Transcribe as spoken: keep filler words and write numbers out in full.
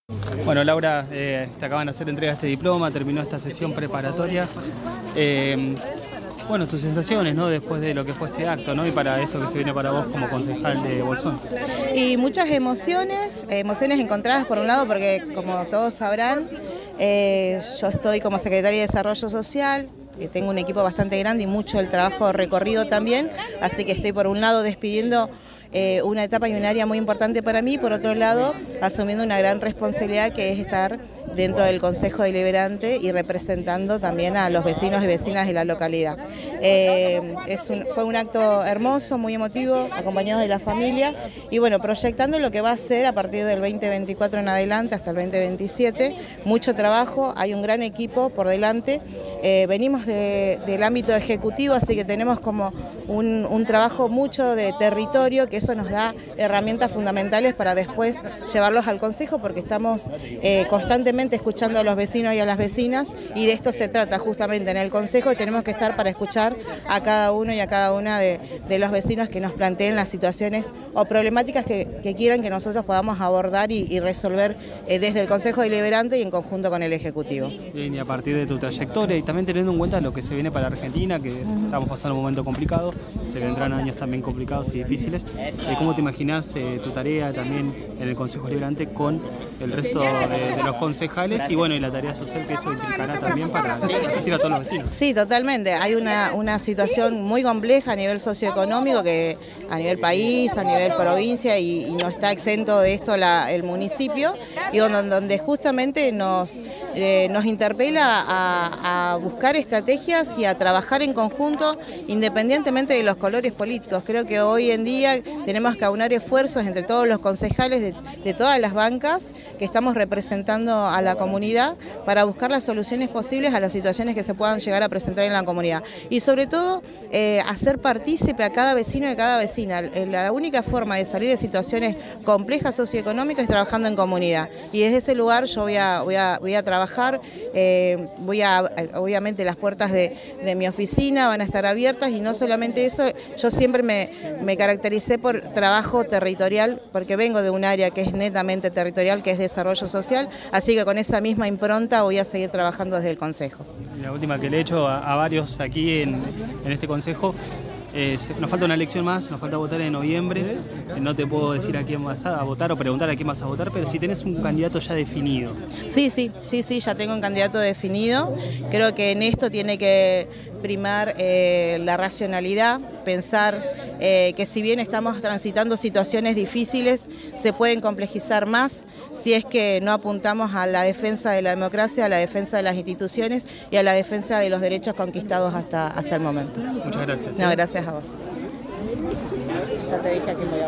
Bueno, Laura, eh, te acaban de hacer entrega de este diploma, terminó esta sesión preparatoria. Eh, bueno, tus sensaciones, ¿no?, después de lo que fue este acto, ¿no?, y para esto que se viene para vos como concejal de Bolsón. Y muchas emociones, emociones encontradas por un lado porque, como todos sabrán, eh, yo estoy como secretaria de Desarrollo Social, eh, tengo un equipo bastante grande y mucho el trabajo recorrido también, así que estoy por un lado despidiendo eh, una etapa y un área muy importante para mí, por otro lado asumiendo una gran responsabilidad que es estar dentro del Consejo Deliberante y representando también a los vecinos y vecinas de la localidad. Eh, es un, fue un acto hermoso, muy emotivo, acompañado de la familia y bueno, proyectando lo que va a ser a partir del veinte veinticuatro en adelante hasta el veinte veintisiete, mucho trabajo, hay un gran equipo por delante, eh, venimos de, del ámbito ejecutivo, así que tenemos como un, un trabajo mucho de territorio, que eso nos da herramientas fundamentales para después llevarlos al Consejo, porque estamos eh, constantemente escuchando a los vecinos y a las vecinas y de esto se trata justamente en el Consejo, y tenemos que estar para escuchar a cada uno y a cada una de, de los vecinos que nos planteen las situaciones o problemáticas que, que quieran que nosotros podamos abordar y, y resolver eh, desde el Consejo Deliberante y en conjunto con el Ejecutivo. Bien, y a partir de tu trayectoria y también teniendo en cuenta lo que se viene para Argentina, que estamos pasando un momento complicado, se vendrán años también complicados y difíciles, ¿cómo te imaginas eh, tu tarea también en el Consejo Deliberante con el resto de, de los concejales y bueno, y la tarea social que eso implicará también para asistir a todos los vecinos? Sí, totalmente. Hay una, una situación muy compleja a nivel socioeconómico, que a nivel país, a nivel provincia, y, y no está exento de esto la, el municipio, y donde, donde justamente nos, eh, nos interpela a, a buscar estrategias y a trabajar en conjunto independientemente de los colores políticos. Creo que hoy en día tenemos que aunar esfuerzos entre todos los concejales de, de todas las bancas que estamos representando a la comunidad para buscar las soluciones posibles a las situaciones que se puedan llegar a presentar en la comunidad. Y sobre todo, eh, hacer partícipe a cada vecino y a cada vecina. La única forma de salir de situaciones complejas socioeconómicas es trabajando en comunidad. Y desde ese lugar yo voy a, voy a, voy a trabajar, eh, voy a, obviamente las puertas de, de mi oficina van a estar abiertas, y no solamente eso, yo siempre me, me caractericé por trabajo territorial, porque vengo de un área que es netamente territorial, que es desarrollo social, así que con esa misma impronta voy a seguir trabajando desde el Consejo. La última que le he hecho a, a varios aquí en, en este Consejo, eh, nos falta una elección más, nos falta votar en noviembre, no te puedo decir a quién vas a votar o preguntar a quién vas a votar, pero si tenés un candidato ya definido. Sí, sí, sí, sí, ya tengo un candidato definido. Creo que en esto tiene que primar eh, la racionalidad, pensar eh, que si bien estamos transitando situaciones difíciles, se pueden complejizar más si es que no apuntamos a la defensa de la democracia, a la defensa de las instituciones y a la defensa de los derechos conquistados hasta, hasta el momento. Muchas gracias. No, gracias a vos. Ya te dije a quién voy a